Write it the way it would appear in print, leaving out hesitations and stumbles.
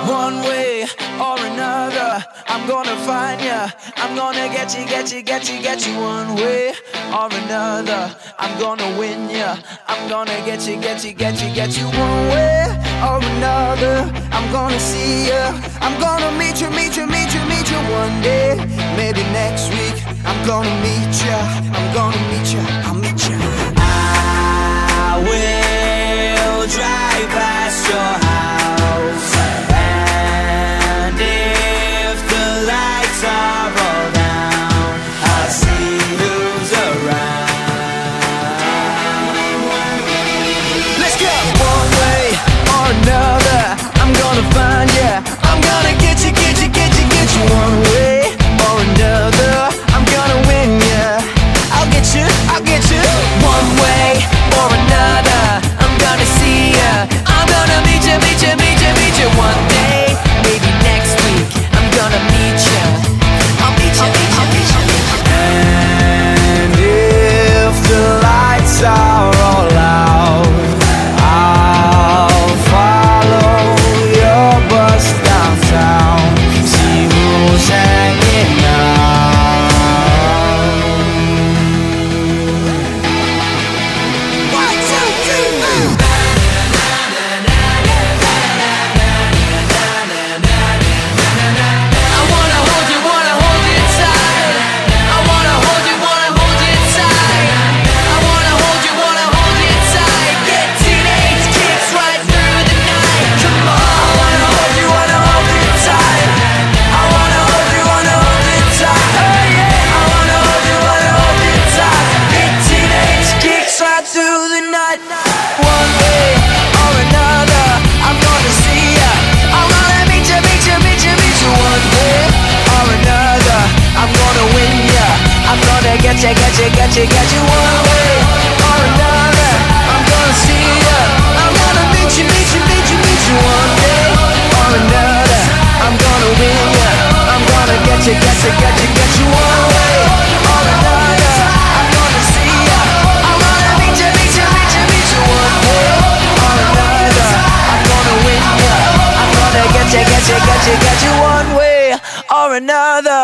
One way or another, I'm gonna find ya. I'm gonna get you, get you, get you, get you. One way or another, I'm gonna win ya. I'm gonna get you, get you, get you, get you. One way or another, I'm gonna see ya. I'm gonna meet you, meet you, meet you, meet you one day. Maybe next week, I'm gonna meet ya. I'm gonna meet ya, I'll meet ya. I will drive past your house, and if the lights are all down, I'll see who's around. Let's go! One way or another, I'm gonna find ya. I'm gonna get you, get you, get you, get you. One way or another, I'm gonna win ya. I'll get you, I'll get you. One way or another, I'm gonna see ya. I'm gonna meet you, meet you, meet you, meet you one day. Maybe next week, I'm gonna meet ya. I'll meet you, meet you, meet you, meet you. And if the lights are all out, I'll follow your bus downtown, see who's hanging out. Get you one way or another, I'm gonna see ya. I'm gonna meet you, meet you, meet you, meet you one day or another, I'm gonna win ya. I'm gonna get you, get you, get you, get you one way or another, I'm gonna see ya. I'm gonna meet you, meet you, meet you, meet you one way or another, I'm gonna win ya. I'm gonna get you, get you, get you, get you one way or another.